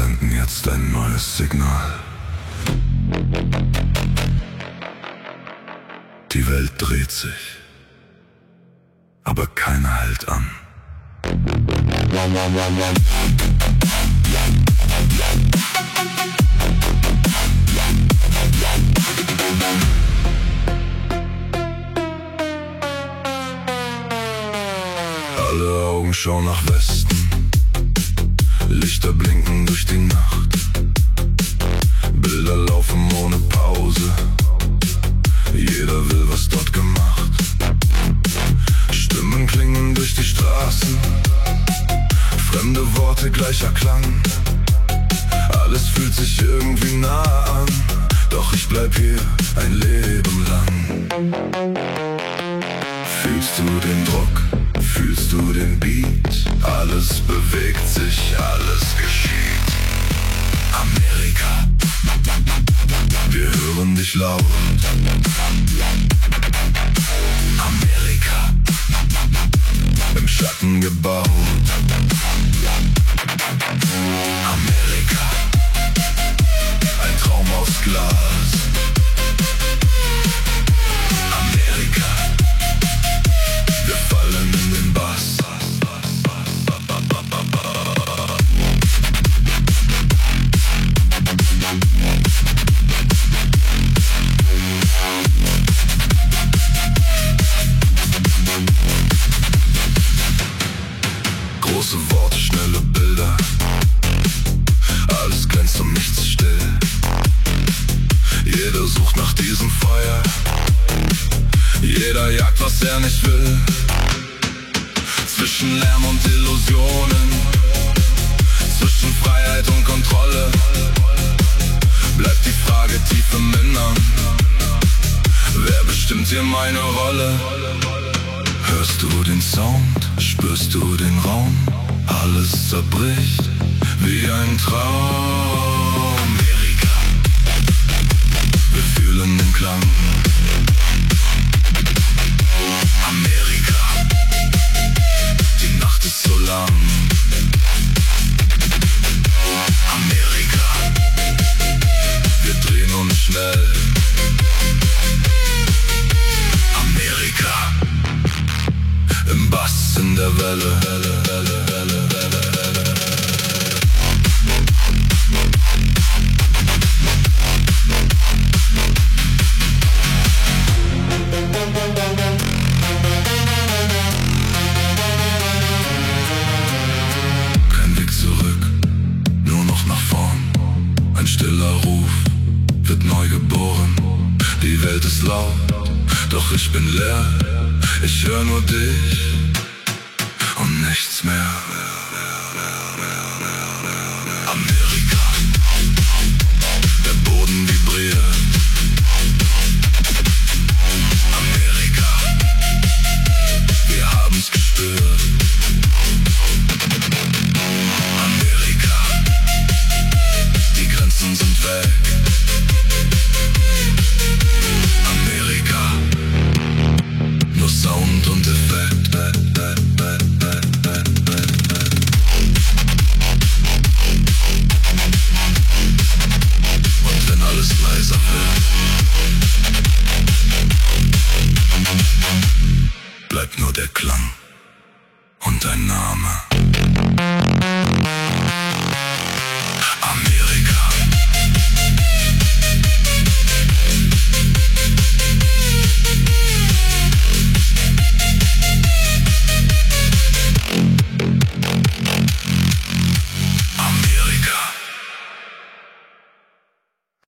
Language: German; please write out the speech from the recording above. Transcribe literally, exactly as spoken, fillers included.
senden jetzt ein neues Signal. Die Welt dreht sich, aber keiner hält an. Alle Augen schauen nach Westen, Lichter blinken durch die Nacht, Bilder laufen ohne Pause, jeder will was dort gemacht. Stimmen klingen durch die Straßen, fremde Worte gleicher Klang. Alles fühlt sich irgendwie nah an, doch ich bleib hier ein Leben lang. Fühlst du den Druck? Fühlst du den Beat? Alles bewegt sich, alles geschieht. Amerika, wir hören dich laut. Amerika, im Schatten gebaut. Amerika, ein Traum aus Glas. Amerika, wir fallen in den Bass. Große Worte, schnelle Bilder, alles glänzt und nichts still. Jeder sucht nach diesem Feuer, jeder jagt, was er nicht will. Zwischen Lärm und Illusionen, zwischen Freiheit und Kontrolle, bleibt die Frage tief im Innern: Wer bestimmt hier meine Rolle? Hörst du den Sound? Spürst du den Raum? Alles zerbricht wie ein Traum. Amerika, wir fühlen den Klang. Amerika, die Nacht ist so lang. Amerika, wir drehen uns schnell. Amerika, im Bass, in der Welle, Welle, Welle, Welle, Welle, Welle. Kein Weg zurück, nur noch nach vorn. Ein stiller Ruf wird neu geboren. Die Welt ist laut, doch ich bin leer. Ich hör nur dich und nichts mehr. Amerika, der Boden vibriert. Amerika, wir haben's gespürt. Amerika, die Grenzen sind weg. Amerika, nur Sound und Effekt. Und wenn alles leiser wird, bleibt nur der Klang und dein Name.